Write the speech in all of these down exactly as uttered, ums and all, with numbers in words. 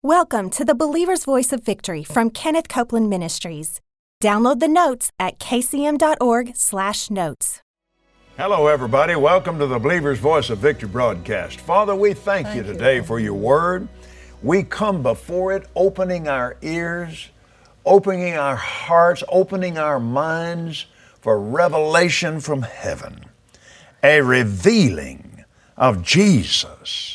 Welcome to the Believer's Voice of Victory from Kenneth Copeland Ministries. Download the notes at k c m dot org slash notes. Hello, everybody. Welcome to the Believer's Voice of Victory broadcast. Father, we thank, thank you today you. for your word. We come before it, opening our ears, opening our hearts, opening our minds for revelation from heaven, a revealing of Jesus,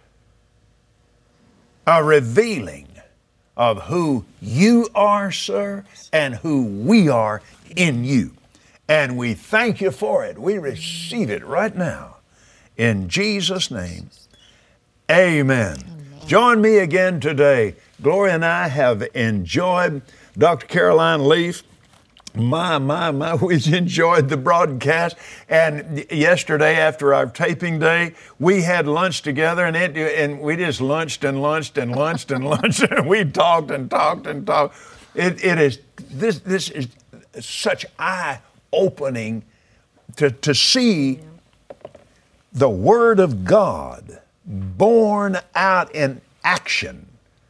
a revealing of who you are, sir, and who we are in you. And we thank you for it. We receive it right now. In Jesus' name, amen. Amen. Join me again today. Gloria and I have enjoyed Doctor Caroline Leaf. My, my, my, we've enjoyed the broadcast. And yesterday after our taping day, we had lunch together and it, and we just lunched and lunched and lunched and lunched and we talked and talked and talked. It, it is, this, this is such eye-opening to, to see the Word of God born out in action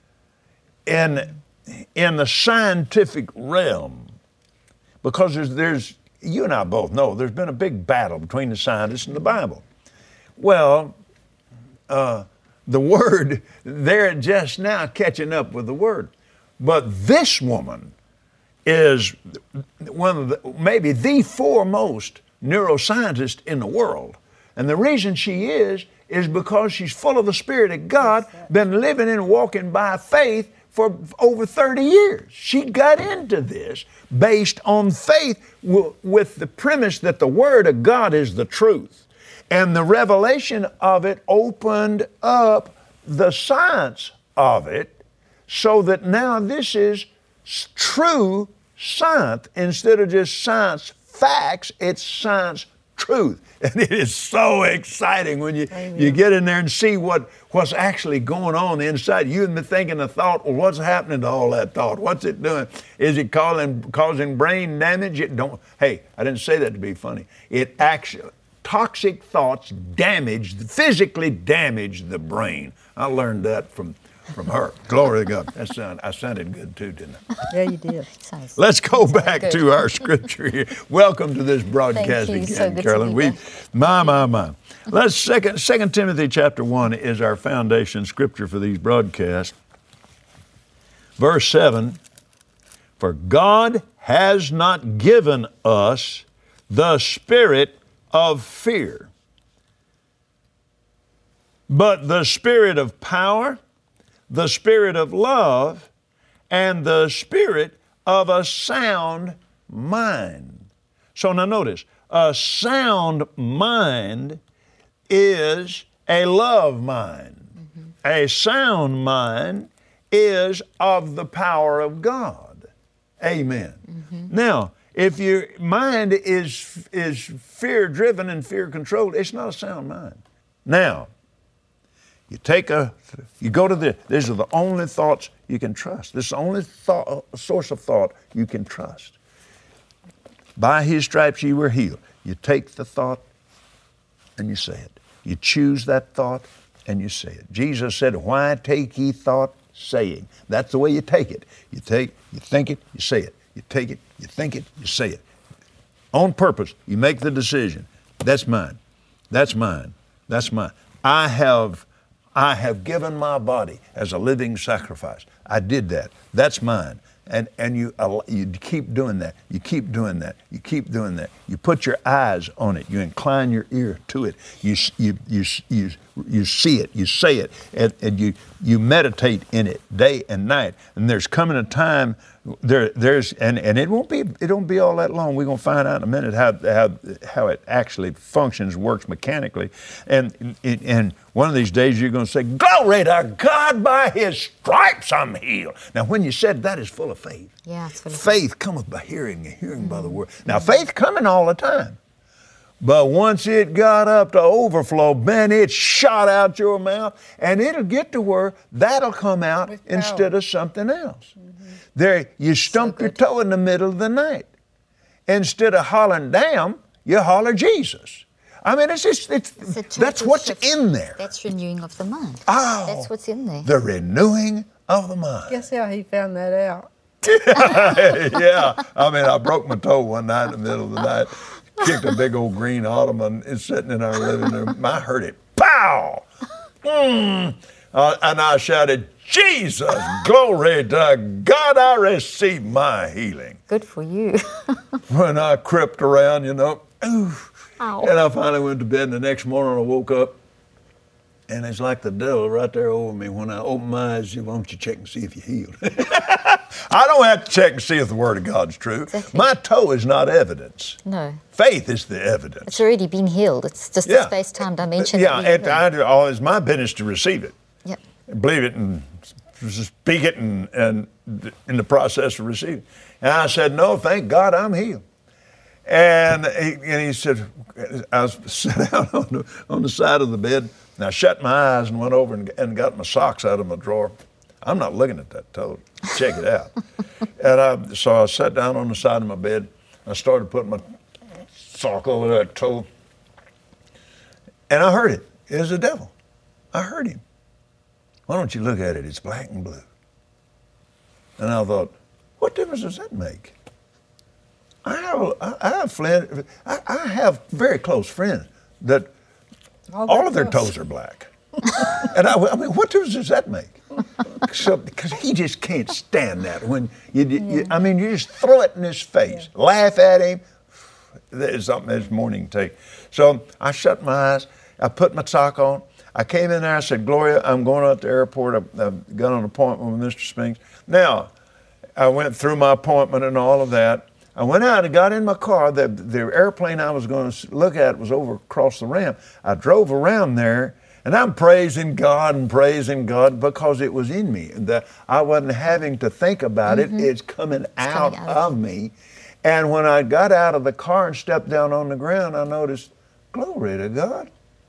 in, in the scientific realm. Because there's, there's, you and I both know, there's been a big battle between the scientists and the Bible. Well, uh, the Word, they're just now catching up with the Word. But this woman is one of the, maybe the foremost neuroscientist in the world. And the reason she is, is because she's full of the Spirit of God, been living and walking by faith for over thirty years. She got into this based on faith w- with the premise that the Word of God is the truth. And the revelation of it opened up the science of it so that now this is true science. Instead of just science facts, it's science truth. And it is so exciting when you, you get in there and see what, what's actually going on inside. You've been thinking a thought, well, what's happening to all that thought? What's it doing? Is it causing, causing brain damage? It don't. Hey, I didn't say that to be funny. It actually, toxic thoughts damage, physically damage the brain. I learned that from From her. Glory to God. That sound, I sounded good too, didn't I? Yeah, you did. Sounds, Let's go back good. to our scripture here. Welcome to this broadcast Thank you. again, So Carolyn. We, my, my, my. Let's second, Second Timothy chapter one is our foundation scripture for these broadcasts. Verse seven, for God has not given us the spirit of fear, but the spirit of power, the spirit of love, and the spirit of a sound mind. So now notice, a sound mind is a love mind. Mm-hmm. A sound mind is of the power of God. Amen. Mm-hmm. Now, if your mind is, is fear-driven and fear-controlled, it's not a sound mind. Now, You take a, you go to the, these are the only thoughts you can trust. This is the only thought, source of thought you can trust. By His stripes you were healed. You take the thought and you say it. You choose that thought and you say it. Jesus said, why take ye thought saying? That's the way you take it. You take, you think it, you say it. You take it, you think it, you say it. On purpose, you make the decision. That's mine. That's mine. That's mine. I have I have given my body as a living sacrifice. I did that. That's mine. And and you you keep doing that. You keep doing that. You keep doing that. You put your eyes on it. You incline your ear to it. You you you you you see it. You say it, and, and you you meditate in it day and night. And there's coming a time there there's and, and it won't be it won't be all that long. We're gonna find out in a minute how how how it actually functions, works mechanically, and and one of these days you're gonna say, "Glory to God! By His stripes I'm healed." Now, when you said that is full of faith. Yeah, it's full of faith. Faith cometh by hearing, and hearing mm-hmm. by the word. Now, faith coming all the time, but once it got up to overflow, man, it shot out your mouth, and it'll get to where that'll come out With instead power. of something else. Mm-hmm. There, you stump so your toe in the middle of the night. Instead of hollering damn, you holler Jesus. I mean, it's just, it's, it's that's what's shift. in there. That's renewing of the mind. Oh, that's what's in there. The renewing of the mind. Guess how he found that out? Yeah, I mean, I broke my toe one night in the middle of the night, kicked a big old green ottoman. It's sitting in our living room. I heard it, pow! Mm. Uh, and I shouted, Jesus, glory to God, I received my healing. Good for you. When I crept around, you know, ooh, Ow. and I finally went to bed, and the next morning I woke up, and it's like the devil right there over me. When I open my eyes, why don't you check and see if you're healed? I don't have to check and see if the Word of God's true. Exactly. My toe is not evidence. No. Faith is the evidence. It's already been healed. It's just Yeah. the space-time dimension. Yeah, that and we I, live in. oh, it's my business to receive it, Yep. believe it, and speak it, and, and in the process of receiving. And I said, no, thank God I'm healed. And he, and he said, I was sat down on the, on the side of the bed, and I shut my eyes and went over and, and got my socks out of my drawer. I'm not looking at that toe. Check it out. And I, so I sat down on the side of my bed. I started putting my sock over that toe. And I heard it. It was the devil. I heard him. Why don't you look at it? It's black and blue. And I thought, what difference does that make? I have, I have, friend, I, I have very close friends that All, all of their toes are black. And I, I mean, what difference does that make? So, because he just can't stand that. When you, you, you, I mean, you just throw it in his face, yeah. Laugh at him. There's something that's more than you can take. So I shut my eyes. I put my sock on. I came in there. I said, Gloria, I'm going out to the airport. I've, I've got an appointment with Mister Spinks. Now, I went through my appointment and all of that. I went out and got in my car. The, the airplane I was going to look at was over across the ramp. I drove around there, and I'm praising God and praising God because it was in me. That I wasn't having to think about mm-hmm. it. It's coming, it's out, coming out of me. And when I got out of the car and stepped down on the ground, I noticed, glory to God,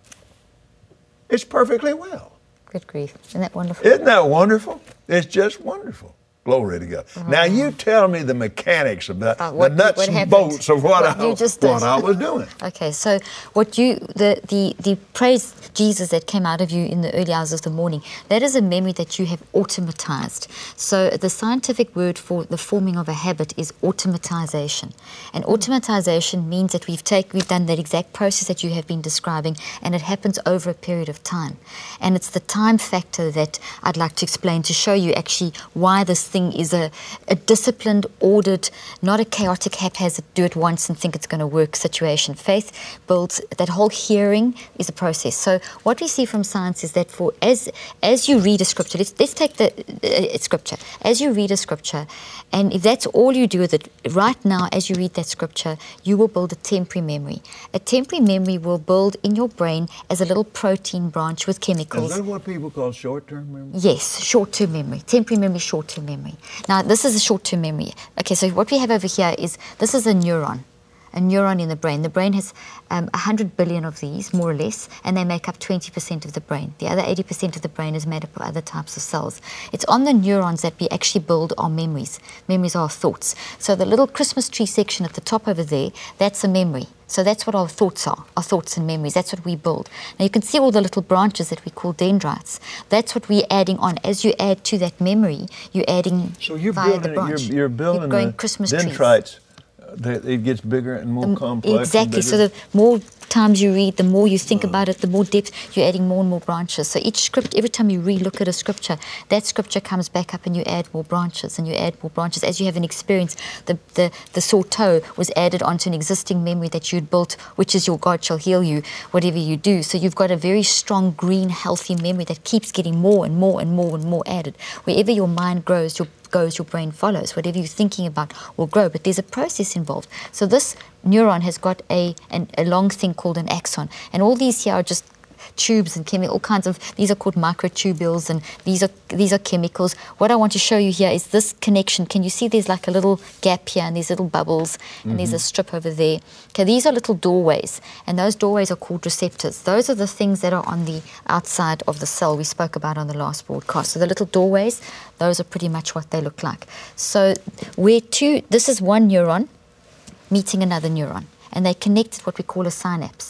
it's perfectly well. Good grief. Isn't that wonderful? Isn't that wonderful? It's just wonderful. Glory to God. Mm-hmm. Now you tell me the mechanics of that, uh, what, the nuts and bolts of what, what, I, you just what I was doing. Okay, so what you, the, the, the praise Jesus that came out of you in the early hours of the morning, that is a memory that you have automatized. So the scientific word for the forming of a habit is automatization. And automatization means that we've take, we've done that exact process that you have been describing, and it happens over a period of time. And it's the time factor that I'd like to explain to show you actually why this thing is a, a disciplined, ordered, not a chaotic, haphazard, do it once and think it's going to work situation. Faith builds, that whole hearing is a process. So what we see from science is that for as as you read a scripture, let's, let's take the uh, scripture. As you read a scripture, and if that's all you do with it, right now as you read that scripture, you will build a temporary memory. A temporary memory will build in your brain as a little protein branch with chemicals. Is that what people call short-term memory? Yes, short-term memory. Temporary memory, short-term memory. Now, this is a short-term memory. Okay, so what we have over here is, this is a neuron, a neuron in the brain. The brain has um, one hundred billion of these, more or less, and they make up twenty percent of the brain. The other eighty percent of the brain is made up of other types of cells. It's on the neurons that we actually build our memories. Memories are our thoughts. So the little Christmas tree section at the top over there, that's a memory. So that's what our thoughts are, our thoughts and memories. That's what we build. Now you can see all the little branches that we call dendrites. That's what we're adding on. As you add to that memory, you're adding so you're via building, the branch. You're, you're building you're growing the Christmas dendrites. trees. It gets bigger and more um, complex. Exactly. So the more times you read, the more you think about it, the more depth, you're adding more and more branches. So each script, every time you re-look at a scripture, that scripture comes back up and you add more branches and you add more branches. As you have an experience, the, the, the sore toe was added onto an existing memory that you'd built, which is your God shall heal you, whatever you do. So you've got a very strong, green, healthy memory that keeps getting more and more and more and more added. Wherever your mind grows, your goes, your brain follows. Whatever you're thinking about will grow, but there's a process involved. So this neuron has got a, an, a long thing called an axon, and all these here are just tubes and chemical, all kinds of, these are called microtubules, and these are these are chemicals. What I want to show you here is this connection. Can you see there's like a little gap here and these little bubbles, and mm-hmm. there's a strip over there. Okay, these are little doorways, and those doorways are called receptors. Those are the things that are on the outside of the cell we spoke about on the last broadcast. So the little doorways, those are pretty much what they look like. So where two, this is one neuron meeting another neuron, and they connect at what we call a synapse.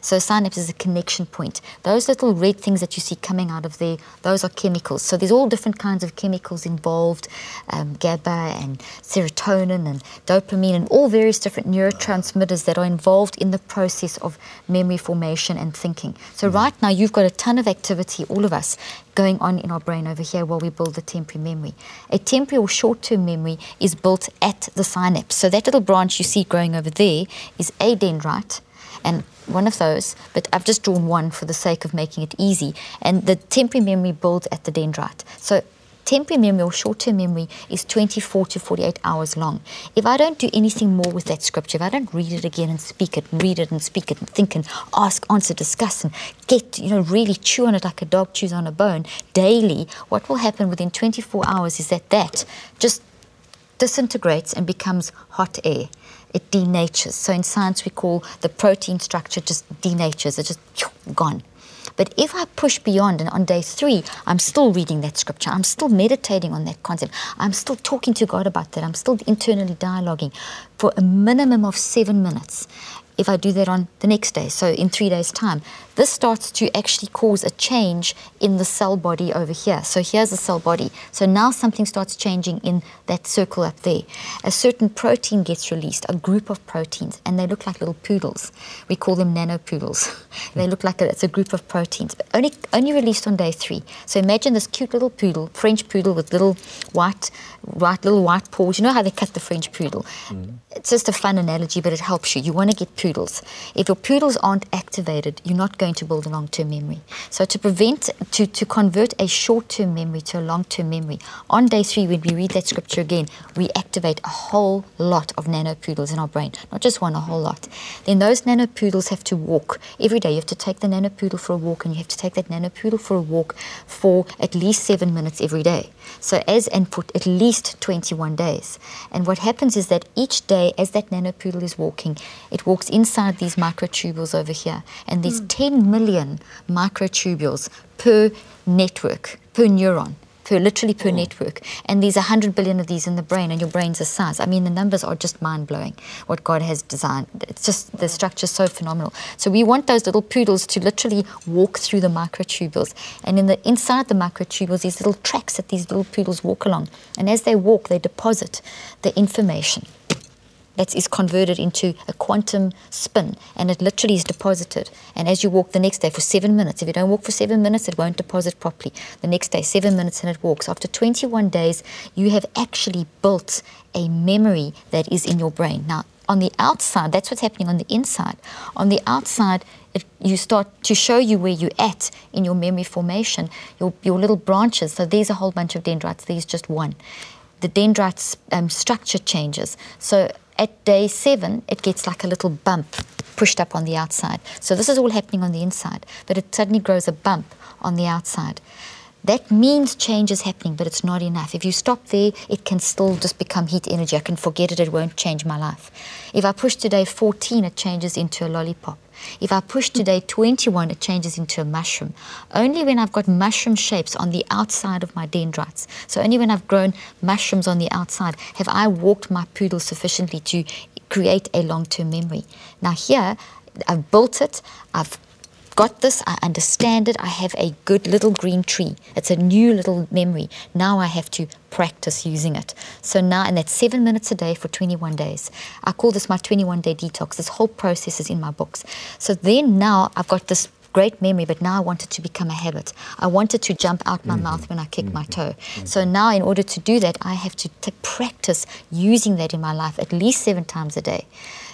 So synapse is a connection point. Those little red things that you see coming out of there, those are chemicals. So there's all different kinds of chemicals involved, um, GABA and serotonin and dopamine and all various different neurotransmitters that are involved in the process of memory formation and thinking. So mm. right now you've got a ton of activity, all of us, going on in our brain over here while we build the temporary memory. A temporary or short-term memory is built at the synapse. So that little branch you see growing over there is a dendrite, and one of those, but I've just drawn one for the sake of making it easy, and the temporary memory builds at the dendrite. So temporary memory or short-term memory is twenty-four to forty-eight hours long. If I don't do anything more with that scripture, if I don't read it again and speak it, read it and speak it and think and ask, answer, discuss and get, you know, really chew on it like a dog chews on a bone daily, what will happen within twenty-four hours is that that just disintegrates and becomes hot air. It denatures. So in science we call the protein structure just denatures. It's just gone. But if I push beyond, and on day three, I'm still reading that scripture, I'm still meditating on that concept, I'm still talking to God about that, I'm still internally dialoguing for a minimum of seven minutes. If I do that on the next day, so in three days' time, this starts to actually cause a change in the cell body over here. So here's the cell body. So now something starts changing in that circle up there. A certain protein gets released, a group of proteins, and they look like little poodles. We call them nanopoodles. They look like a, it's a group of proteins, but only, only released on day three. So imagine this cute little poodle, French poodle with little white, white little white paws. You know how they cut the French poodle? Mm. It's just a fun analogy, but it helps you. You want to get poodles. If your poodles aren't activated, you're not going to build a long-term memory. So to prevent, to, to convert a short-term memory to a long-term memory, on day three, when we read that scripture again, we activate a whole lot of nanopoodles in our brain, not just one, a whole lot. Then those nanopoodles have to walk every day. You have to take the nanopoodle for a walk, and you have to take that nanopoodle for a walk for at least seven minutes every day. So as and for at least twenty-one days. And what happens is that each day, as that nanopoodle is walking, it walks inside these microtubules over here, and there's mm. ten million microtubules per network, per neuron, per literally per oh. network, and there's a hundred billion of these in the brain, and your brain's the size. I mean, the numbers are just mind-blowing, what God has designed. It's just, the structure's so phenomenal. So we want those little poodles to literally walk through the microtubules, and in the inside the microtubules, these little tracks that these little poodles walk along, and as they walk, they deposit the information that is converted into a quantum spin, and it literally is deposited. And as you walk the next day for seven minutes, if you don't walk for seven minutes, it won't deposit properly. The next day, seven minutes, and it walks. After twenty-one days, you have actually built a memory that is in your brain. Now, on the outside, that's what's happening on the inside. On the outside, it, you start to show you where you're at in your memory formation, your, your little branches. So there's a whole bunch of dendrites. There's just one. The dendrite um, structure changes. So at day seven, it gets like a little bump pushed up on the outside. So this is all happening on the inside, but it suddenly grows a bump on the outside. That means change is happening, but it's not enough. If you stop there, it can still just become heat energy. I can forget it, it won't change my life. If I push to day fourteen, it changes into a lollipop. If I push to day twenty-one, it changes into a mushroom. Only when I've got mushroom shapes on the outside of my dendrites, so only when I've grown mushrooms on the outside, have I walked my poodle sufficiently to create a long-term memory. Now here, I've built it, I've got this, I understand it, I have a good little green tree. It's a new little memory. Now I have to practice using it. So now, and that's seven minutes a day for twenty-one days. I call this my twenty-one day detox. This whole process is in my books. So then now I've got this great memory, but now I want it to become a habit. I want it to jump out my mm-hmm. mouth when I kick mm-hmm. my toe. Mm-hmm. So now in order to do that, I have to t- practice using that in my life at least seven times a day.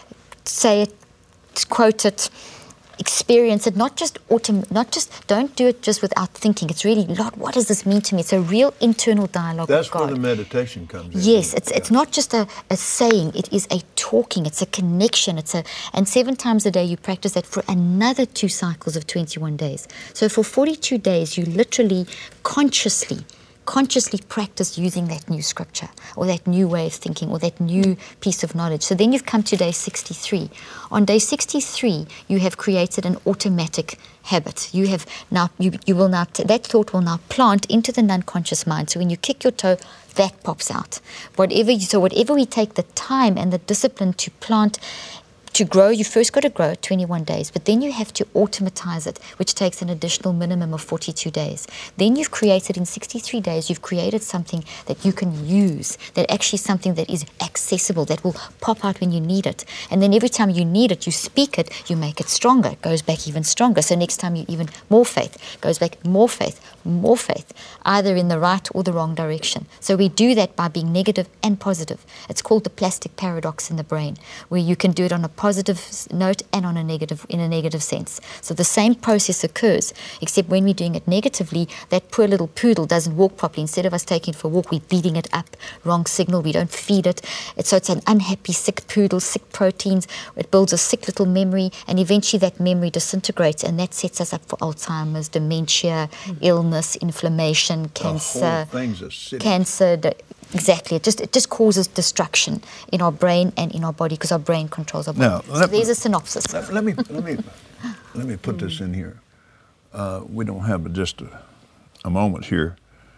Say it, quote it, experience it, not just autom- not just don't do it just without thinking. It's really, Lord, what does this mean to me? It's a real internal dialogue That's with God. That's where the meditation comes in. Yes, it's yeah. it's not just a, a saying, it is a talking, it's a connection, it's a and seven times a day you practice that for another two cycles of twenty-one days. So for forty-two days you literally consciously consciously practice using that new scripture or that new way of thinking or that new piece of knowledge. So then you've come to day sixty-three. On day sixty-three, you have created an automatic habit. You have now, you, you will now, t- that thought will now plant into the non-conscious mind. So when you kick your toe, that pops out. Whatever you, so whatever we take the time and the discipline to plant to grow, you first got to grow it twenty-one days, but then you have to automatize it, which takes an additional minimum of forty-two days. Then you've created in sixty-three days, you've created something that you can use, that actually something that is accessible, that will pop out when you need it. And then every time you need it, you speak it, you make it stronger. It goes back even stronger. So next time you even more faith, goes back more faith, more faith, either in the right or the wrong direction. So we do that by being negative and positive. It's called the plastic paradox in the brain, where you can do it on a positive note and on a negative, in a negative sense. So the same process occurs, except when we're doing it negatively, that poor little poodle doesn't walk properly. Instead of us taking it for a walk, we're beating it up. Wrong signal, we don't feed it. It's, so it's an unhappy, sick poodle, sick proteins. It builds a sick little memory, and eventually that memory disintegrates, and that sets us up for Alzheimer's, dementia, mm. illness, inflammation, cancer. The whole thing's acidic. Cancer, the, exactly. It just it just causes destruction in our brain and in our body, because our brain controls our body. Now, so let, there's a synopsis. Let, let me let me let me put this in here. Uh, we don't have but just a, a moment here.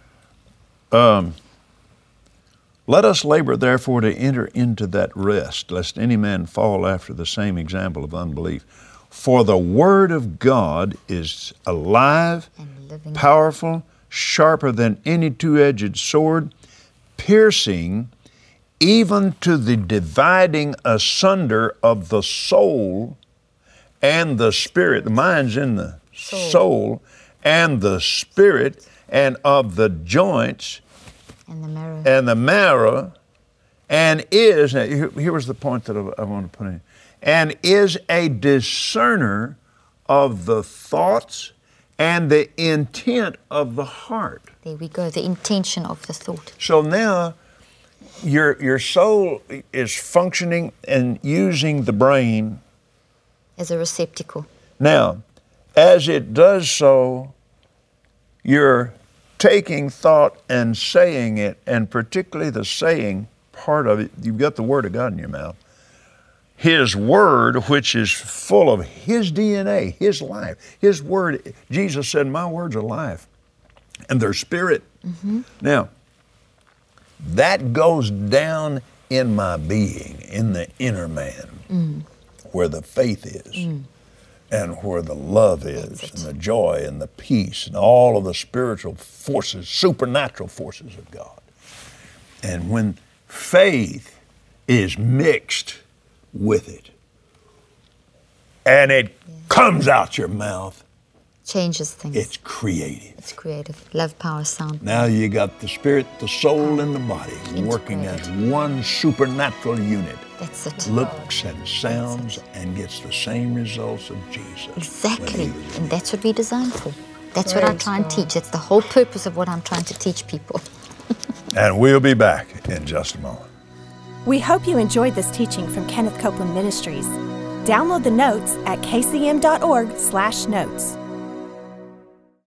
Um, Let us labor, therefore, to enter into that rest, lest any man fall after the same example of unbelief. For the word of God is alive, powerful, sharper than any two-edged sword, piercing even to the dividing asunder of the soul and the spirit. The mind's in the soul, soul and the spirit, and of the joints and the marrow, and the marrow, and is, now here, here was the point that I, I want to put in, and is a discerner of the thoughts and the intent of the heart. There we go, the intention of the thought. So now your your soul is functioning and using the brain as a receptacle. Now, as it does so, you're taking thought and saying it, and particularly the saying part of it, you've got the Word of God in your mouth. His Word, which is full of His D N A, His life. His Word, Jesus said, my words are life, and they're spirit. Mm-hmm. Now, that goes down in my being, in the inner man, mm. where the faith is. Mm. And where the love is, and the joy, and the peace, and all of the spiritual forces, supernatural forces of God. And when faith is mixed with it, and it yeah. comes out your mouth, changes things. It's creative. It's creative. Love, power, sound. Now you got the spirit, the soul, and the body working as one supernatural unit. That's it. Looks and sounds and gets the same results of Jesus. Exactly. And that's what we're designed for. That's Praise what I try and God. teach. That's the whole purpose of what I'm trying to teach people. And we'll be back in just a moment. We hope you enjoyed this teaching from Kenneth Copeland Ministries. Download the notes at k c m dot org slash notes.